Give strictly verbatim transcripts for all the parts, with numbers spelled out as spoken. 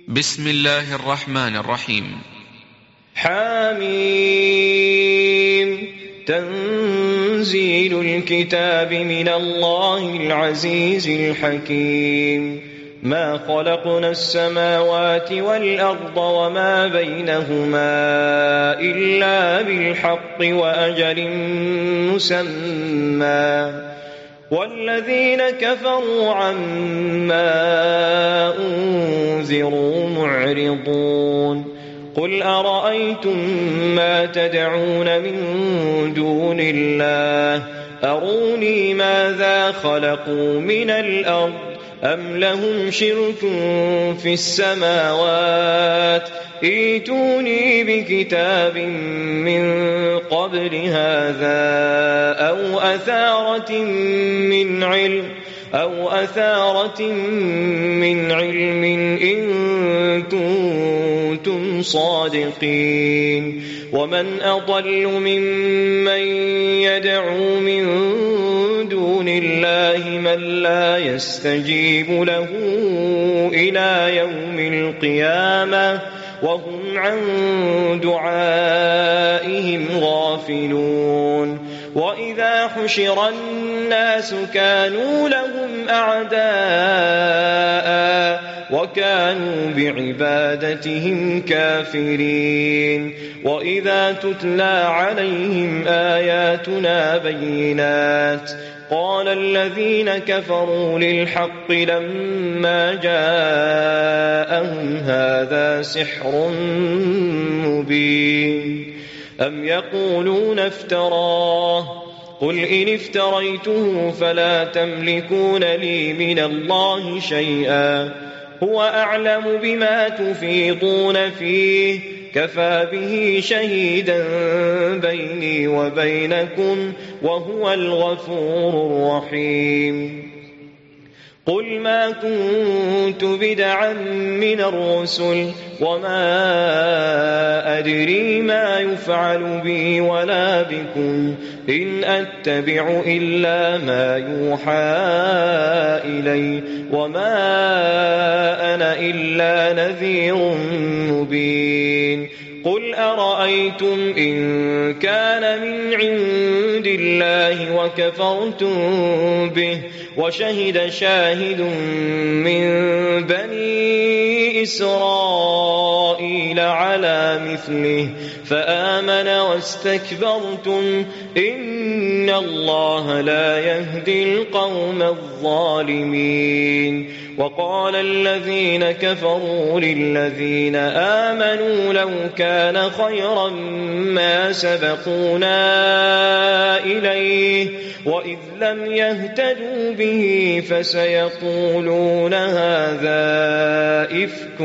بسم الله الرحمن الرحيم. حميم. تنزيل الكتاب من الله العزيز الحكيم. ما خلقنا السماوات والأرض وما بينهما إلا بالحق وأجل مسمى، والذين كفروا عما أنذروا معرضون. قل أرأيتم ما تدعون من دون الله أروني ماذا خلقوا من الأرض أم لهم شرك في السماوات ائتوني بكتاب من قبل هذا أو أثارة من علم أو أثارة من علم إن كنتم صادقين. ومن أضل ممن يدعو من دون الله من لا يستجيب له إلى يوم القيامة وهم عن دعائهم غافلون. وإذا حشر الناس كانوا لهم أعداء وكانوا بعبادتهم كافرين. وإذا تتلى عليهم آياتنا بينات قال الذين كفروا للحق لما جاءهم هذا سحر مبين. أم يقولون افتراه قل إن افتريته فلا تملكون لي من الله شيئا هو أعلم بما تفيضون فيه كفى به شهيدا بيني وبينكم وهو الغفور الرحيم. قل ما كنت بدعا من الرسل وما أدري ما يفعل بي ولا بكم إن أتبع إلا ما يوحى إلي وما أنا إلا نذير مبين. قل أرأيتم إن كان من عند الله وكفرتم به وشهد شاهد من بني إسرائيل على مثله فآمن واستكبرتم إن الله لا يهدي القوم الظالمين. وقال الذين كفروا للذين آمنوا لو كان خيرا ما سبقونا إليه وإذ لم يهتدوا به فسيقولون هذا إفك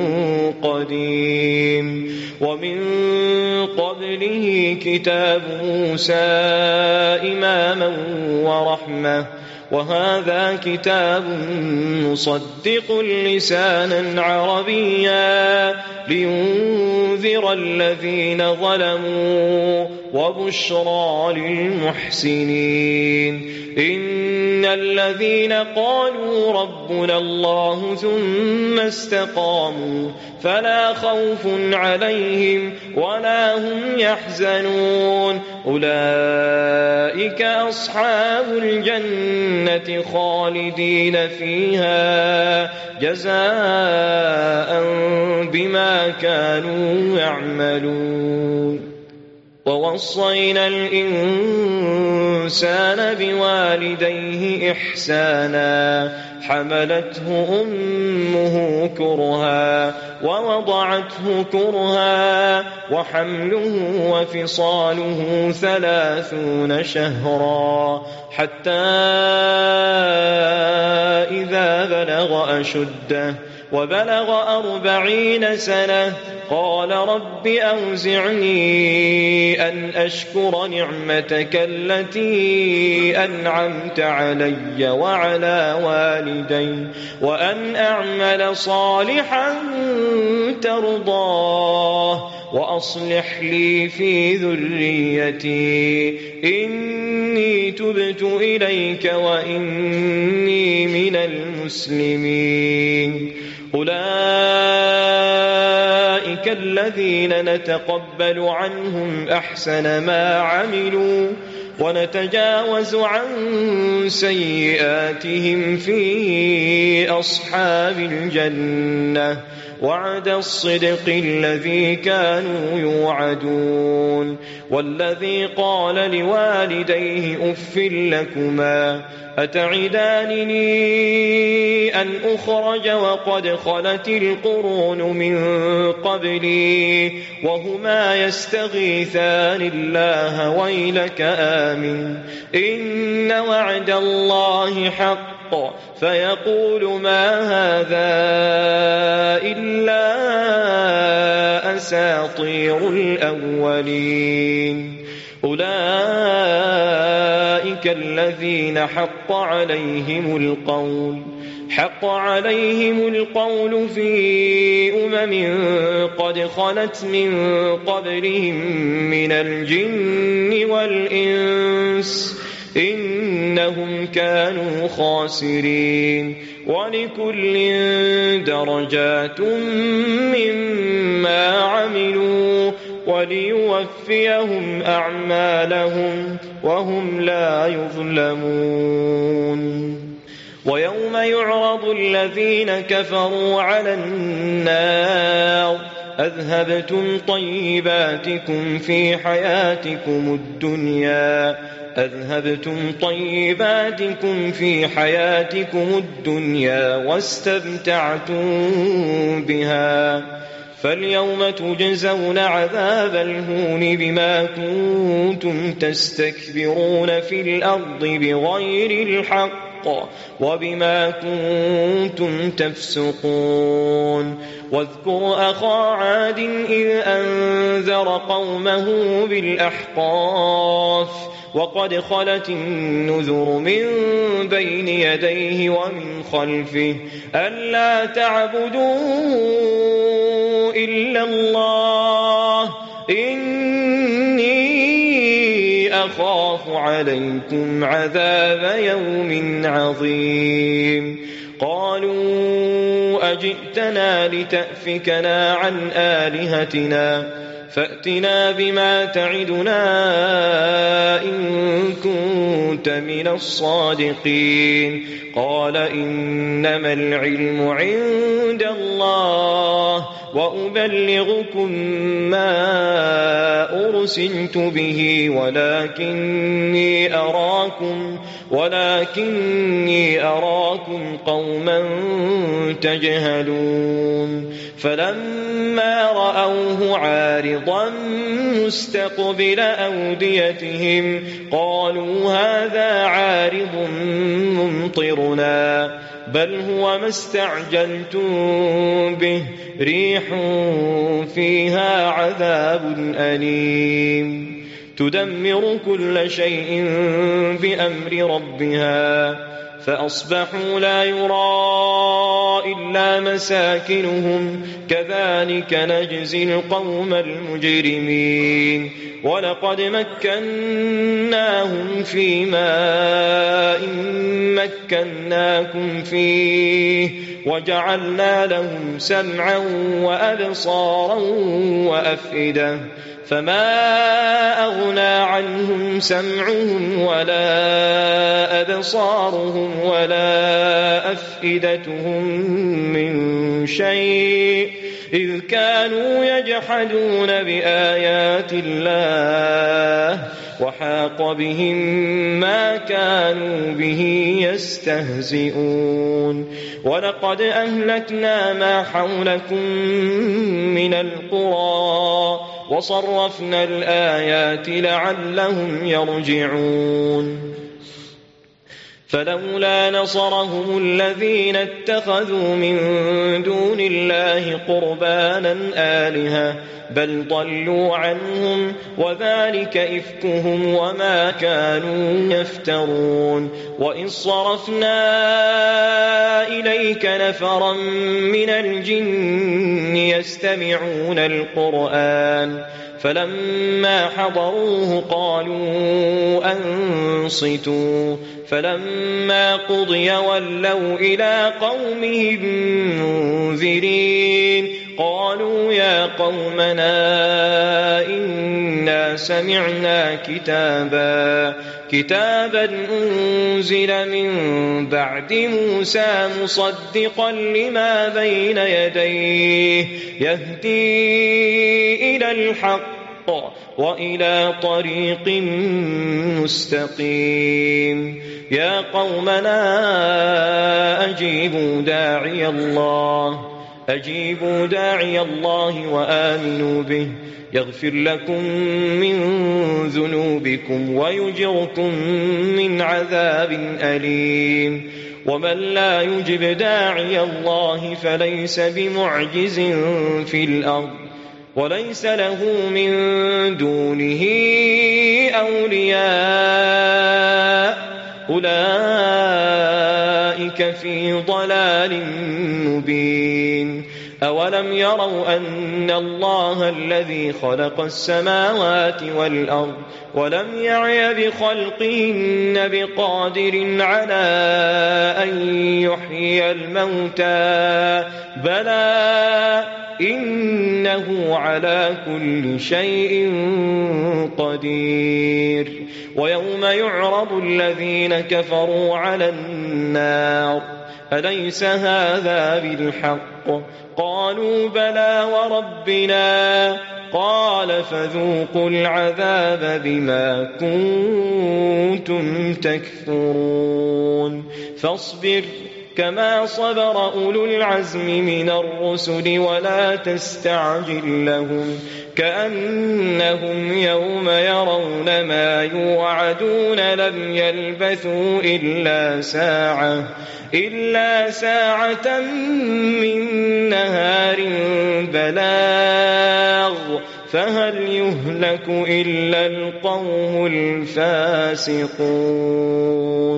قديم. ومن قبله كتاب موسى إماما ورحمة وهذا كتاب مصدق لسانا عربيا لينذر الذين ظلموا وبشرى للمحسنين. إن الذين قالوا ربنا الله ثم استقاموا فلا خوف عليهم ولا هم يحزنون أولئك أصحاب الجنة خالدين فيها جزاء بما كانوا يعملون. ووصينا الإنسان بوالديه إحسانا حملته أمه كرها ووضعته كرها وحمله وفصاله ثلاثون شهرا حتى إذا بلغ أشده وبلغ أربعين سنة قال رب أوزعني أن أشكر نعمتك التي أنعمت علي وعلى والدي وأن أعمل صالحا ترضاه وأصلح لي في ذريتي إني تبت إليك وإني من المسلمين. أولئك أولئك الذين نتقبل عنهم أحسن ما عملوا ونتجاوز عن سيئاتهم في أصحاب الجنة وعد الصدق الذي كانوا يوعدون. والذي قال لوالديه أف لكما أتعدانني أن أخرج وقد خلت القرون من قبلي وهما يستغيثان الله ويلك آمن إن وعد الله حق فيقول ما هذا إلا أساطير الأولين. أولئك الذين حق عليهم القول حق عليهم القول في أمم قد خلت من قبلهم من الجن والإنس إنهم كانوا خاسرين. ولكل درجات مما عملوا وليوفيهم أعمالهم وهم لا يظلمون. ويوم يعرض الذين كفروا على النار أذهبتم طيباتكم في حياتكم الدنيا أذهبتم طيباتكم في حياتكم الدنيا واستمتعتم بها فاليوم تجزون عذاب الهون بما كنتم تستكبرون في الأرض بغير الحق وبما كنتم تفسقون. واذكر أخا عاد إذ أنذر قومه بالأحقاف وقد خلت النذر من بين يديه ومن خلفه ألا تعبدوا إلا الله إني أخاف عليكم عذاب يوم عظيم. قالوا أجئتنا لتأفكنا عن آلهتنا فأتنا بما تعدنا إن كنت من الصادقين. قال إنما العلم عند الله وأبلغكم ما أرسلت به ولكني أراكم ولكني أراكم قوما تجهلون. فلما رأوه عارضا مستقبل أوديتهم قالوا هذا عارض ممطرنا بل هو ما استعجلتم به ريح فيها عذاب أليم تدمر كل شيء بأمر ربها فأصبحوا لا يرى إلا مساكنهم كذلك نجزي القوم المجرمين. ولقد مكناهم في ماء مكناكم فيه وجعلنا لهم سمعا وأبصارا وأفئدة فما أغنى عنهم سمعهم ولا أبصارهم ولا أفئدتهم من شيء إذ كانوا يجحدون بآيات الله وحاق بهم ما كانوا به يستهزئون. ولقد أهلكنا ما حولكم من القرى وصرفنا الآيات لعلهم يرجعون. فلولا نصرهم الذين اتخذوا من دون الله قربانا آلهة بل ضلوا عنهم وذلك إفكهم وما كانوا يفترون. وإذ صرفنا إليك نفرا من الجن يستمعون القرآن فلما حضروه قالوا أنصتوا فلما قضي ولوا إلى قومهم منذرين قالوا يا قومنا إنا سمعنا كتابا كتابا أنزل من بعد موسى مصدقا لما بين يديه يهدي إلى الحق وإلى طريق مستقيم يا قومنا أجيبوا داعي الله أجيبوا داعي الله وآمنوا به يغفر لكم من ذنوبكم ويجركم من عذاب أليم ومن لا يجب داعي الله فليس بمعجز في الأرض وليس له من دونه أولياء أولئك في ضلال مبين أولم يروا أن الله الذي خلق السماوات والأرض ولم يعي بخلقهن بقادر على أن يحيي الموتى بلى إنه على كل شيء قدير ويوم يعرض الذين كفروا على النار أليس هذا بالحق قالوا بلى وربنا قال فذوقوا العذاب بما كنتم تكفرون فاصبر كما صبر أولو العزم من الرسل ولا تستعجل لهم كأنهم يوم يرون ما يوعدون لم يلبثوا إلا ساعة إلا ساعة من نهار بلاغ فهل يهلك إلا القوم الفاسقون.